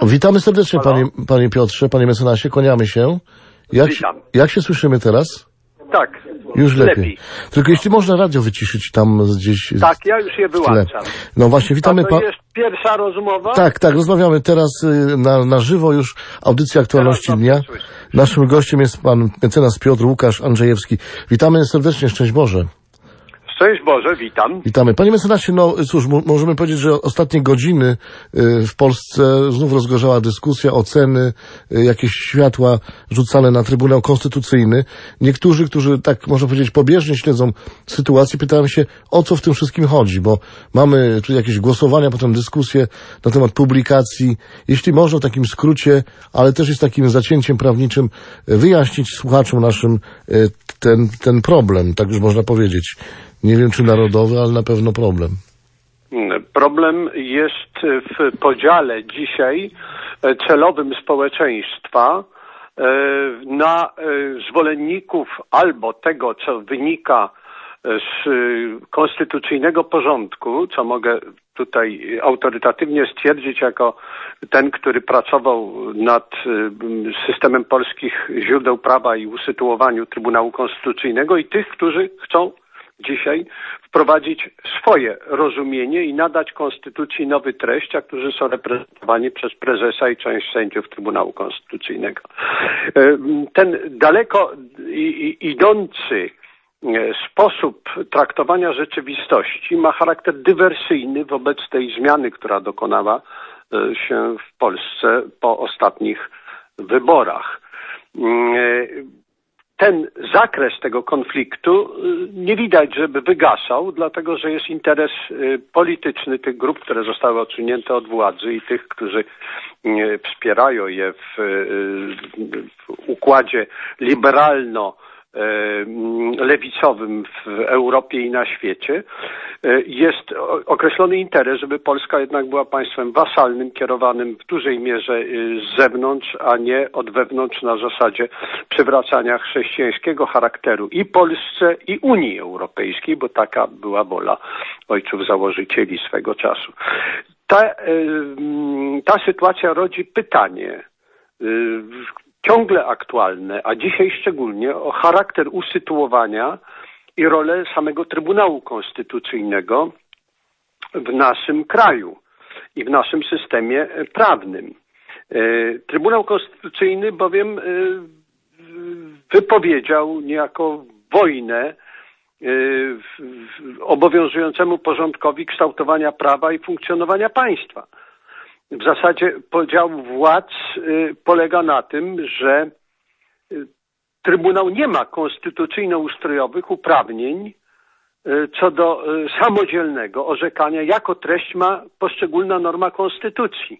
Witamy serdecznie, panie Piotrze, panie mecenasie, kłaniamy się. Witam. Jak się słyszymy teraz? Tak. Już lepiej. Tylko jeśli można radio wyciszyć tam gdzieś... Tak, ja już je wyłączam. No właśnie, witamy... To jest pierwsza rozmowa? Tak, rozmawiamy teraz na żywo już, audycja Aktualności Dnia. Naszym gościem jest pan mecenas Piotr Łukasz Andrzejewski. Witamy serdecznie, szczęść Boże. Szczęść Boże, witam. Witamy. Panie mecenasie, no cóż, możemy powiedzieć, że ostatnie godziny w Polsce znów rozgorzała dyskusja, oceny, jakieś światła rzucane na Trybunał Konstytucyjny. Niektórzy, którzy tak można powiedzieć pobieżnie śledzą sytuację, pytają się, o co w tym wszystkim chodzi, bo mamy tu jakieś głosowania, potem dyskusje na temat publikacji. Jeśli można w takim skrócie, ale też jest takim zacięciem prawniczym, wyjaśnić słuchaczom naszym ten problem, tak już można powiedzieć. Nie wiem, czy narodowy, ale na pewno problem. Problem jest w podziale dzisiaj celowym społeczeństwa na zwolenników albo tego, co wynika z konstytucyjnego porządku, co mogę tutaj autorytatywnie stwierdzić jako ten, który pracował nad systemem polskich źródeł prawa i usytuowaniu Trybunału Konstytucyjnego, i tych, którzy chcą dzisiaj wprowadzić swoje rozumienie i nadać Konstytucji nowy treść, a którzy są reprezentowani przez prezesa i część sędziów Trybunału Konstytucyjnego. Ten daleko idący sposób traktowania rzeczywistości ma charakter dywersyjny wobec tej zmiany, która dokonała się w Polsce po ostatnich wyborach. Ten zakres tego konfliktu nie widać, żeby wygasał, dlatego że jest interes polityczny tych grup, które zostały odsunięte od władzy, i tych, którzy wspierają je w układzie liberalno-lewicowym w Europie i na świecie. Jest określony interes, żeby Polska jednak była państwem wasalnym, kierowanym w dużej mierze z zewnątrz, a nie od wewnątrz, na zasadzie przywracania chrześcijańskiego charakteru i Polsce, i Unii Europejskiej, bo taka była wola ojców założycieli swego czasu. Ta sytuacja rodzi pytanie ciągle aktualne, a dzisiaj szczególnie, o charakter usytuowania i rolę samego Trybunału Konstytucyjnego w naszym kraju i w naszym systemie prawnym. Trybunał Konstytucyjny bowiem wypowiedział niejako wojnę obowiązującemu porządkowi kształtowania prawa i funkcjonowania państwa. W zasadzie podział władz polega na tym, że Trybunał nie ma konstytucyjno-ustrojowych uprawnień co do samodzielnego orzekania, jaką treść ma poszczególna norma Konstytucji.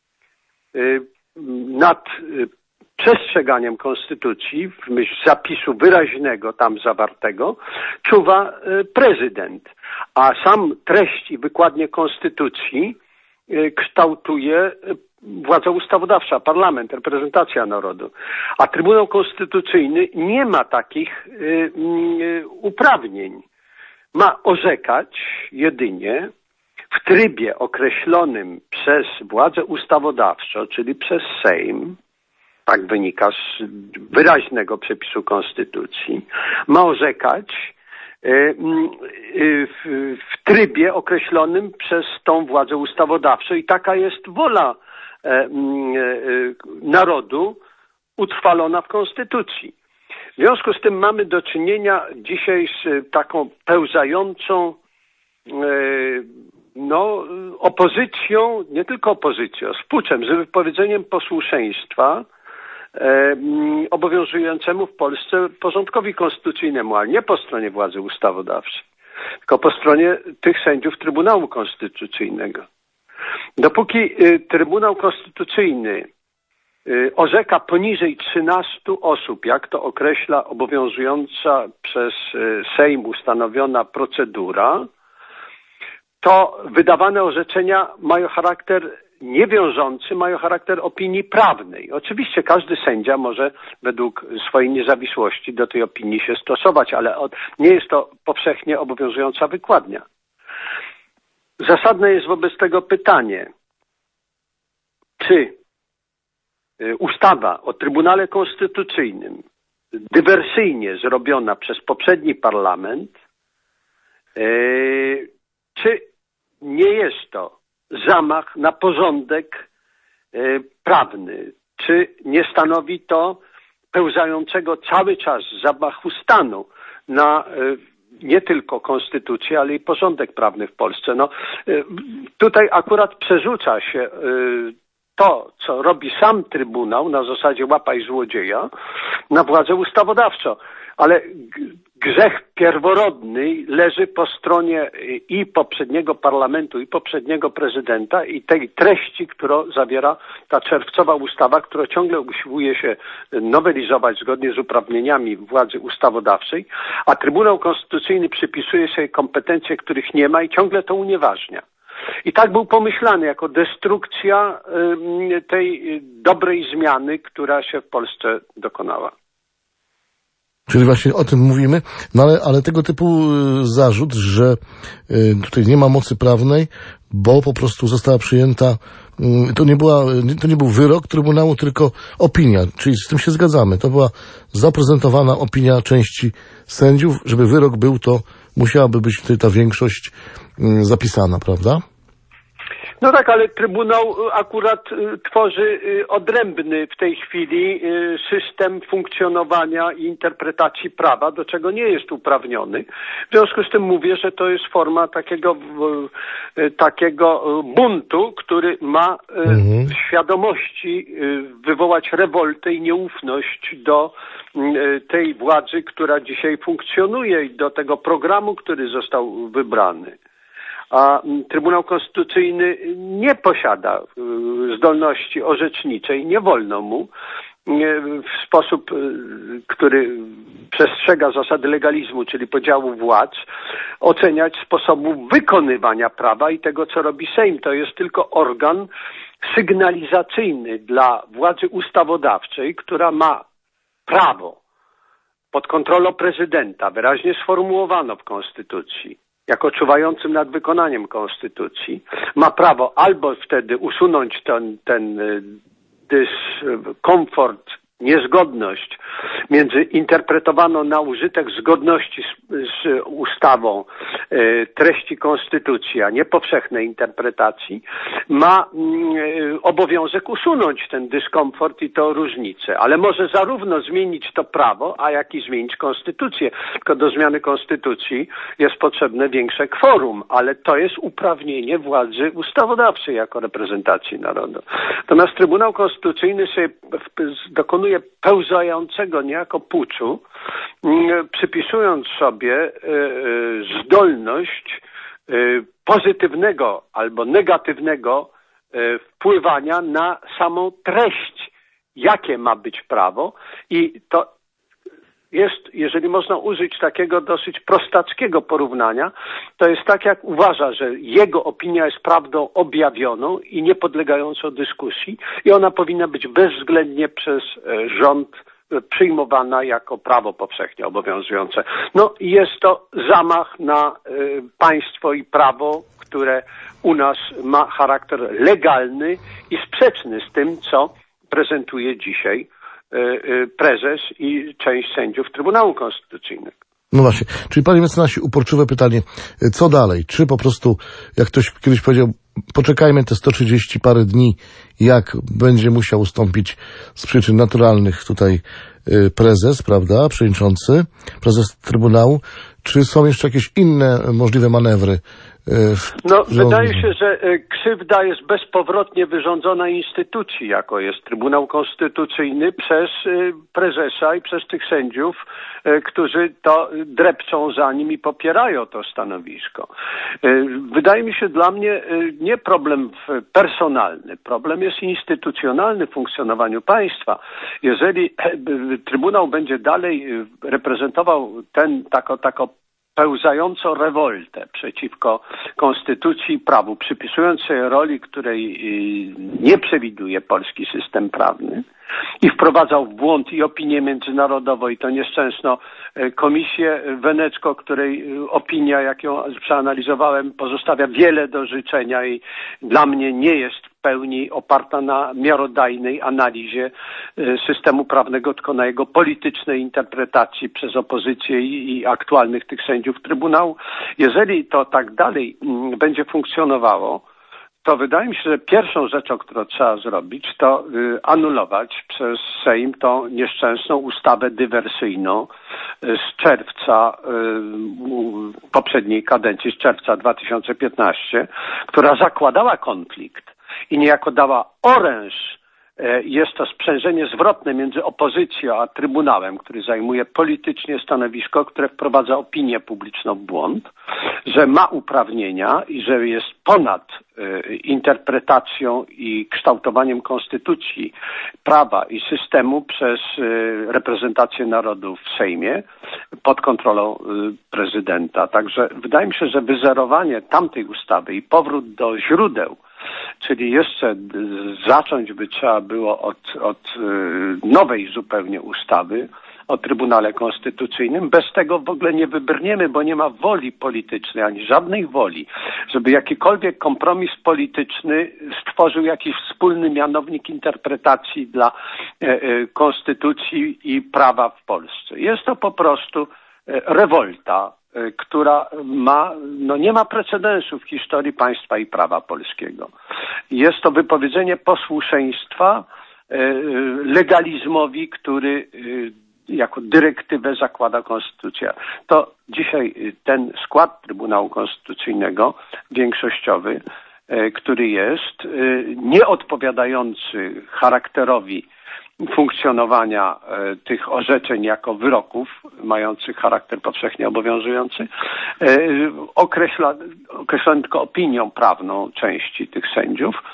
Nad przestrzeganiem Konstytucji, w myśl zapisu wyraźnego tam zawartego, czuwa prezydent, a sam treść i wykładnię Konstytucji kształtuje władza ustawodawcza, parlament, reprezentacja narodu. A Trybunał Konstytucyjny nie ma takich uprawnień. Ma orzekać jedynie w trybie określonym przez władzę ustawodawczą, czyli przez Sejm, tak wynika z wyraźnego przepisu Konstytucji, ma orzekać w trybie określonym przez tą władzę ustawodawczą, i taka jest wola narodu utrwalona w Konstytucji. W związku z tym mamy do czynienia dzisiaj z taką pełzającą opozycją, nie tylko opozycją, z puczem, z wypowiedzeniem posłuszeństwa obowiązującemu w Polsce porządkowi konstytucyjnemu, ale nie po stronie władzy ustawodawczej, tylko po stronie tych sędziów Trybunału Konstytucyjnego. Dopóki Trybunał Konstytucyjny orzeka poniżej 13 osób, jak to określa obowiązująca przez Sejm ustanowiona procedura, to wydawane orzeczenia mają charakter niewiążący, mają charakter opinii prawnej. Oczywiście każdy sędzia może według swojej niezawisłości do tej opinii się stosować, ale nie jest to powszechnie obowiązująca wykładnia. Zasadne jest wobec tego pytanie, czy ustawa o Trybunale Konstytucyjnym dywersyjnie zrobiona przez poprzedni parlament, czy nie jest to zamach na porządek prawny, czy nie stanowi to pełzającego cały czas zamachu stanu na nie tylko konstytucję, ale i porządek prawny w Polsce. No, tutaj akurat przerzuca się to, co robi sam Trybunał na zasadzie łapaj złodzieja, na władzę ustawodawczą. Ale grzech pierworodny leży po stronie i poprzedniego parlamentu, i poprzedniego prezydenta, i tej treści, którą zawiera ta czerwcowa ustawa, która ciągle usiłuje się nowelizować zgodnie z uprawnieniami władzy ustawodawczej, a Trybunał Konstytucyjny przypisuje sobie kompetencje, których nie ma i ciągle to unieważnia. I tak był pomyślany jako destrukcja tej dobrej zmiany, która się w Polsce dokonała. Czyli właśnie o tym mówimy, no ale tego typu zarzut, że tutaj nie ma mocy prawnej, bo po prostu została przyjęta, to nie był wyrok Trybunału, tylko opinia, czyli z tym się zgadzamy. To była zaprezentowana opinia części sędziów, żeby wyrok był, to musiałaby być tutaj ta większość zapisana, prawda? No tak, ale Trybunał akurat tworzy odrębny w tej chwili system funkcjonowania i interpretacji prawa, do czego nie jest uprawniony. W związku z tym mówię, że to jest forma takiego buntu, który ma w świadomości wywołać rewoltę i nieufność do tej władzy, która dzisiaj funkcjonuje i do tego programu, który został wybrany. A Trybunał Konstytucyjny nie posiada zdolności orzeczniczej, nie wolno mu w sposób, który przestrzega zasady legalizmu, czyli podziału władz, oceniać sposobu wykonywania prawa i tego, co robi Sejm. To jest tylko organ sygnalizacyjny dla władzy ustawodawczej, która ma prawo pod kontrolą prezydenta, wyraźnie sformułowano w Konstytucji, jako czuwającym nad wykonaniem Konstytucji, ma prawo albo wtedy usunąć ten dyskomfort, niezgodność między interpretowaną na użytek zgodności z ustawą treści Konstytucji, a nie powszechnej interpretacji, ma obowiązek usunąć ten dyskomfort i tę różnicę, ale może zarówno zmienić to prawo, a jak i zmienić Konstytucję. Tylko do zmiany Konstytucji jest potrzebne większe kworum, ale to jest uprawnienie władzy ustawodawczej jako reprezentacji narodu. Natomiast Trybunał Konstytucyjny sobie dokonuje pełzającego niejako puczu, przypisując sobie zdolność pozytywnego albo negatywnego wpływania na samą treść, jakie ma być prawo, i to jest, jeżeli można użyć takiego dosyć prostackiego porównania, to jest tak, jak uważa, że jego opinia jest prawdą objawioną i niepodlegającą dyskusji i ona powinna być bezwzględnie przez rząd przyjmowana jako prawo powszechnie obowiązujące. No i jest to zamach na państwo i prawo, które u nas ma charakter legalny i sprzeczny z tym, co prezentuje dzisiaj prezes i część sędziów Trybunału Konstytucyjnego. No właśnie, czyli panie mecenasie, uporczywe pytanie, co dalej? Czy po prostu, jak ktoś kiedyś powiedział, poczekajmy te 130 parę dni, jak będzie musiał ustąpić z przyczyn naturalnych tutaj prezes, prawda, przewodniczący, prezes Trybunału, czy są jeszcze jakieś inne możliwe manewry? No, wydaje się, że krzywda jest bezpowrotnie wyrządzona instytucji, jako jest Trybunał Konstytucyjny, przez prezesa i przez tych sędziów, którzy to drepczą za nim i popierają to stanowisko. Wydaje mi się dla mnie nie problem personalny, problem jest instytucjonalny w funkcjonowaniu państwa. Jeżeli Trybunał będzie dalej reprezentował taką pełzającą rewoltę przeciwko konstytucji i prawu, przypisując sobie roli, której nie przewiduje polski system prawny i wprowadzał w błąd i opinię międzynarodową, i to nieszczęsno Komisję Wenecką, której opinia, jak ją przeanalizowałem, pozostawia wiele do życzenia i dla mnie nie jest pełni oparta na miarodajnej analizie systemu prawnego, tylko na jego politycznej interpretacji przez opozycję i aktualnych tych sędziów Trybunału. Jeżeli to tak dalej będzie funkcjonowało, to wydaje mi się, że pierwszą rzeczą, którą trzeba zrobić, to anulować przez Sejm tą nieszczęsną ustawę dywersyjną z czerwca poprzedniej kadencji, z czerwca 2015, która zakładała konflikt i niejako dała oręż. Jest to sprzężenie zwrotne między opozycją a Trybunałem, który zajmuje politycznie stanowisko, które wprowadza opinię publiczną w błąd, że ma uprawnienia i że jest ponad interpretacją i kształtowaniem konstytucji, prawa i systemu przez reprezentację narodu w Sejmie pod kontrolą prezydenta. Także wydaje mi się, że wyzerowanie tamtej ustawy i powrót do źródeł, czyli jeszcze zacząć by trzeba było od nowej zupełnie ustawy o Trybunale Konstytucyjnym. Bez tego w ogóle nie wybrniemy, bo nie ma woli politycznej, ani żadnej woli, żeby jakikolwiek kompromis polityczny stworzył jakiś wspólny mianownik interpretacji dla konstytucji i prawa w Polsce. Jest to po prostu rewolta, która nie ma precedensu w historii państwa i prawa polskiego. Jest to wypowiedzenie posłuszeństwa legalizmowi, który jako dyrektywę zakłada konstytucja. To dzisiaj ten skład Trybunału Konstytucyjnego, większościowy, który jest, nieodpowiadający charakterowi funkcjonowania tych orzeczeń jako wyroków mających charakter powszechnie obowiązujący, określony tylko opinią prawną części tych sędziów,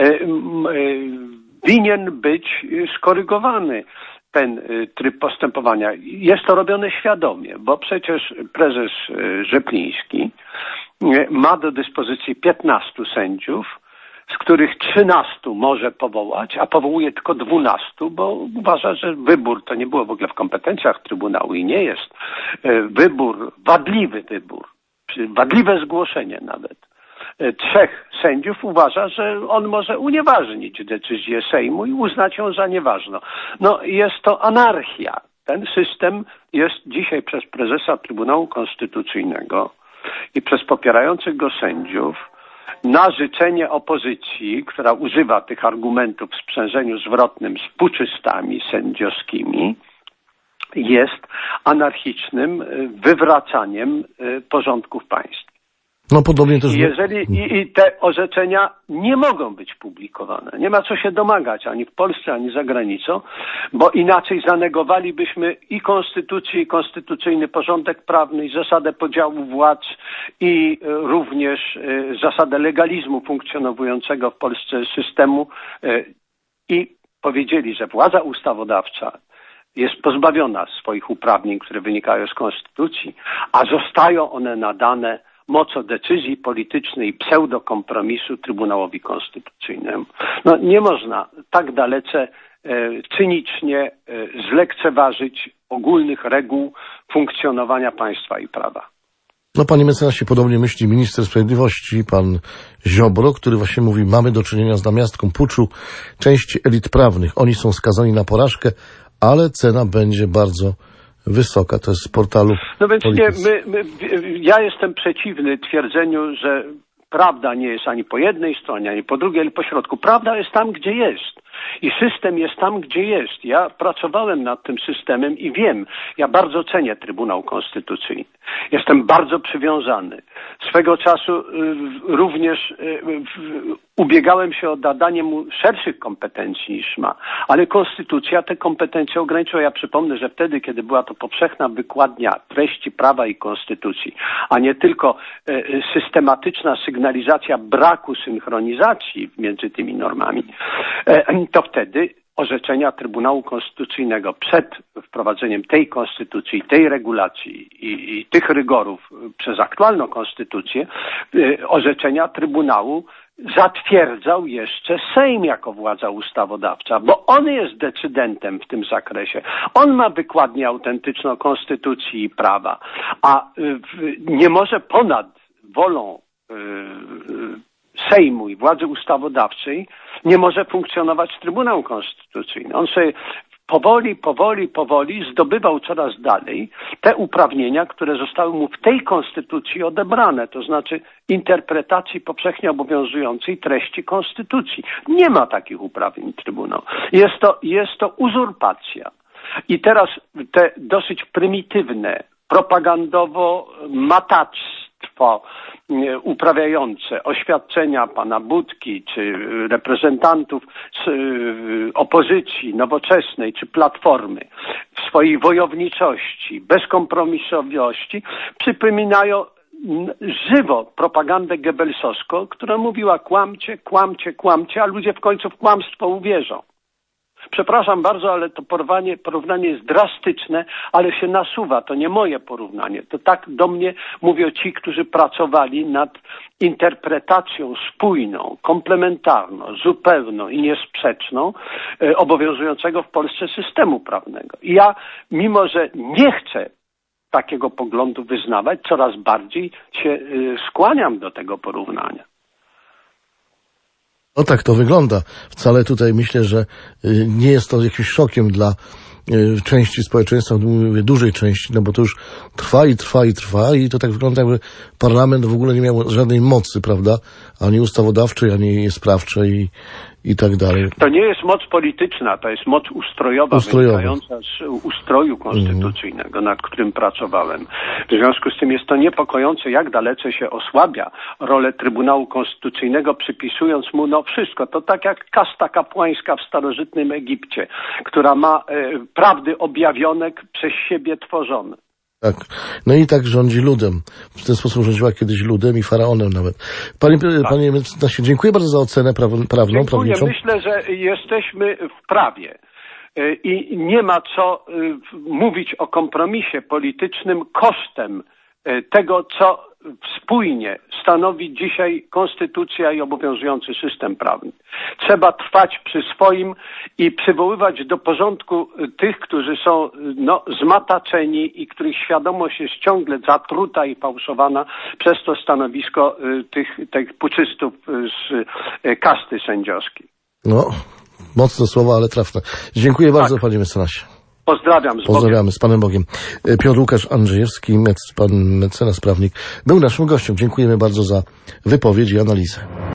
winien być skorygowany ten tryb postępowania. Jest to robione świadomie, bo przecież prezes Rzepliński ma do dyspozycji 15 sędziów, z których 13 może powołać, a powołuje tylko 12, bo uważa, że wybór to nie było w ogóle w kompetencjach Trybunału i nie jest wybór, wadliwe zgłoszenie nawet 3 sędziów uważa, że on może unieważnić decyzję Sejmu i uznać ją za nieważną. No jest to anarchia. Ten system jest dzisiaj przez prezesa Trybunału Konstytucyjnego i przez popierających go sędziów na życzenie opozycji, która używa tych argumentów w sprzężeniu zwrotnym z puczystami sędziowskimi, jest anarchicznym wywracaniem porządków państwa. No podobnie też. I te orzeczenia nie mogą być publikowane. Nie ma co się domagać ani w Polsce, ani za granicą, bo inaczej zanegowalibyśmy i konstytucję, i konstytucyjny porządek prawny, i zasadę podziału władz, i również zasadę legalizmu funkcjonującego w Polsce systemu i powiedzieli, że władza ustawodawcza jest pozbawiona swoich uprawnień, które wynikają z konstytucji, a zostają one nadane mocą decyzji politycznej i pseudokompromisu Trybunałowi Konstytucyjnemu. No, nie można tak dalece cynicznie zlekceważyć ogólnych reguł funkcjonowania państwa i prawa. No, panie mecenasie, podobnie myśli minister sprawiedliwości, pan Ziobro, który właśnie mówi, mamy do czynienia z namiastką puczu części elit prawnych. Oni są skazani na porażkę, ale cena będzie bardzo wysoka. To jest z portalu. No więc ja jestem przeciwny twierdzeniu, że prawda nie jest ani po jednej stronie, ani po drugiej, ale po środku. Prawda jest tam, gdzie jest. I system jest tam, gdzie jest. Ja pracowałem nad tym systemem i wiem, ja bardzo cenię Trybunał Konstytucyjny. Jestem bardzo przywiązany. Swego czasu również ubiegałem się o nadanie mu szerszych kompetencji niż ma, ale Konstytucja te kompetencje ograniczyła. Ja przypomnę, że wtedy, kiedy była to powszechna wykładnia treści prawa i Konstytucji, a nie tylko systematyczna sygnalizacja braku synchronizacji między tymi normami, to wtedy orzeczenia Trybunału Konstytucyjnego przed wprowadzeniem tej konstytucji, tej regulacji i tych rygorów przez aktualną konstytucję, orzeczenia Trybunału zatwierdzał jeszcze Sejm jako władza ustawodawcza, bo on jest decydentem w tym zakresie. On ma wykładnię autentyczną konstytucji i prawa, a nie może ponad wolą Sejmu i władzy ustawodawczej nie może funkcjonować Trybunał Konstytucyjny. On sobie powoli zdobywał coraz dalej te uprawnienia, które zostały mu w tej konstytucji odebrane, to znaczy interpretacji powszechnie obowiązującej treści konstytucji. Nie ma takich uprawnień Trybunału. Jest to uzurpacja. I teraz te dosyć prymitywne, propagandowo-matactwo uprawiające oświadczenia pana Budki czy reprezentantów opozycji nowoczesnej czy Platformy w swojej wojowniczości, bezkompromisowości przypominają żywo propagandę Goebbelsowską, która mówiła kłamcie, kłamcie, kłamcie, a ludzie w końcu w kłamstwo uwierzą. Przepraszam bardzo, ale to porównanie jest drastyczne, ale się nasuwa. To nie moje porównanie. To tak do mnie mówią ci, którzy pracowali nad interpretacją spójną, komplementarną, zupełną i niesprzeczną obowiązującego w Polsce systemu prawnego. I ja, mimo że nie chcę takiego poglądu wyznawać, coraz bardziej się skłaniam do tego porównania. No tak to wygląda. Wcale tutaj myślę, że nie jest to jakimś szokiem dla części społeczeństwa, mówię dużej części, no bo to już trwa i to tak wygląda, jakby parlament w ogóle nie miał żadnej mocy, prawda? Ani ustawodawczej, ani sprawczej i tak dalej. To nie jest moc polityczna, to jest moc ustrojowa. Wynikająca z ustroju konstytucyjnego, nad którym pracowałem. W związku z tym jest to niepokojące, jak dalece się osłabia rolę Trybunału Konstytucyjnego, przypisując mu wszystko. To tak jak kasta kapłańska w starożytnym Egipcie, która ma prawdy objawione przez siebie tworzone. Tak. No i tak rządzi ludem. W ten sposób rządziła kiedyś ludem i faraonem nawet. Panie mecenasie, dziękuję bardzo za ocenę prawną, prawniczą. Myślę, że jesteśmy w prawie i nie ma co mówić o kompromisie politycznym kosztem tego, co spójnie stanowi dzisiaj konstytucja i obowiązujący system prawny. Trzeba trwać przy swoim i przywoływać do porządku tych, którzy są zmataczeni i których świadomość jest ciągle zatruta i fałszowana przez to stanowisko tych puczystów z kasty sędziowskiej. No, mocne słowa, ale trafne. Dziękuję bardzo, panie mecenasie. Pozdrawiam. Pozdrawiamy z Panem Bogiem. Piotr Łukasz Andrzejewski, pan mecenas prawnik, był naszym gościem. Dziękujemy bardzo za wypowiedź i analizę.